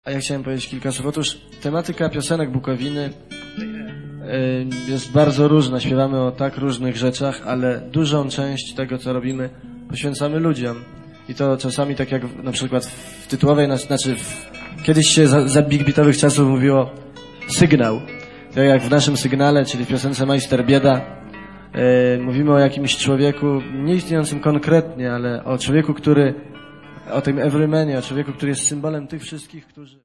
A ja chciałem powiedzieć kilka słów. Otóż tematyka piosenek Bukowiny jest bardzo różna. Śpiewamy o tak różnych rzeczach, ale dużą część tego, co robimy, poświęcamy ludziom. I to czasami tak jak na przykład w tytułowej, kiedyś się za big beatowych czasów mówiło sygnał. Tak jak w naszym sygnale, czyli w piosence Majster Bieda, mówimy o jakimś człowieku, nie istniejącym konkretnie, ale o człowieku, o tym everymanie, o człowieku, który jest symbolem tych wszystkich, którzy...